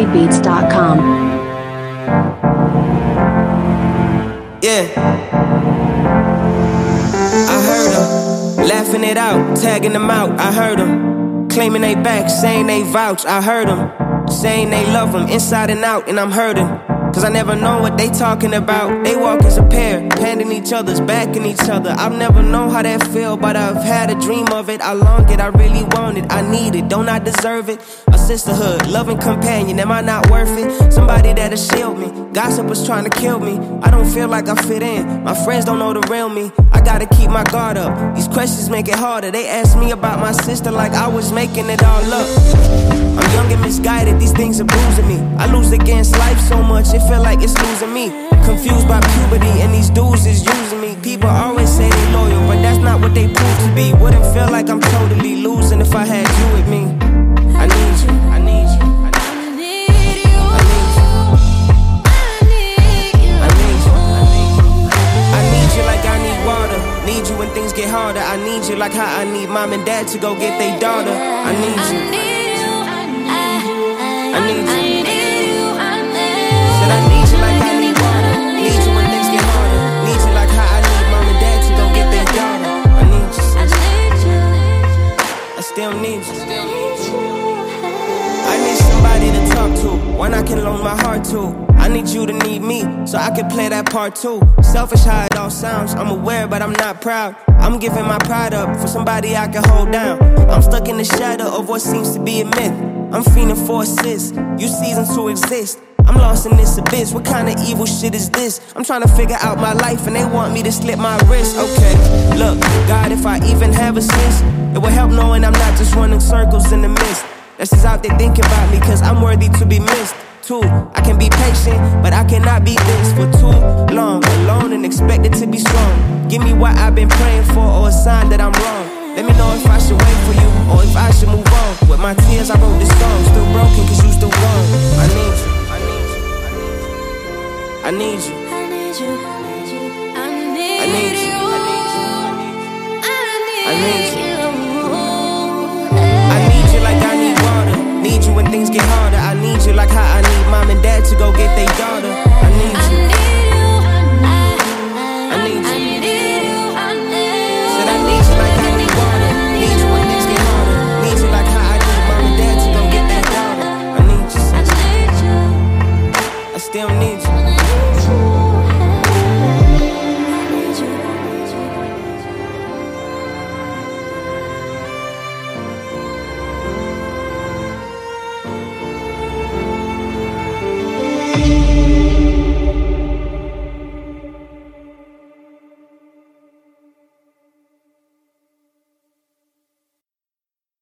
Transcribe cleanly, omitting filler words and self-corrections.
trendybeats.com. Yeah, I heard them laughing it out, tagging them out. I heard them claiming they back, saying they vouch. I heard them saying they love them inside and out, and I'm hurting. Cause I never know what they talking about. They walk as a pair, panting each other's backing each other. I've never known how that feel, but I've had a dream of it. I long it, I really want it, I need it, don't I deserve it? A sisterhood, loving companion, am I not worth it? Somebody that'll shield me, gossipers trying to kill me. I don't feel like I fit in, my friends don't know the real me. I gotta keep my guard up, these questions make it harder. They ask me about my sister like I was making it all up. I'm young and misguided, these things are bruising me. I lose against life so much, it feel like it's losing me. Confused by puberty and these dudes is using me. People always say they loyal, but that's not what they prove to be. Wouldn't feel like I'm totally losing if I had you with me. I need you, I need you, I need you, I need you, I need you, I need you like I need water. Need you when things get harder. I need you like how I need mom and dad to go get their daughter. I need you, I need you. Said I need you like I need water. Need you when things get harder. Need you like how I need mom and dad to go get their daughter. I need you, I still need you. I need somebody to talk to, one I can loan my heart to. I need you to need me, so I can play that part too. Selfish how it all sounds, I'm aware but I'm not proud. I'm giving my pride up for somebody I can hold down. I'm stuck in the shadow of what seems to be a myth. I'm fiending for assist, you season to exist. I'm lost in this abyss, what kind of evil shit is this? I'm trying to figure out my life and they want me to slip my wrist. Okay, look, God, if I even have a sense, it will help knowing I'm not just running circles in the mist. That's just out there thinking about me, cause I'm worthy to be missed. Too, I can be patient, but I cannot be this for too long. Alone and expected to be strong. Give me what I've been praying for or a sign that I'm wrong. Let me know if I should wait for you or if I should move on. With my tears I wrote this song, still broken cause you still gone. I need you, I need you, I need you, I need you, I need you, I need you like I need water. Need you when things get harder. I need you like how I need mom and dad to go get their daughter.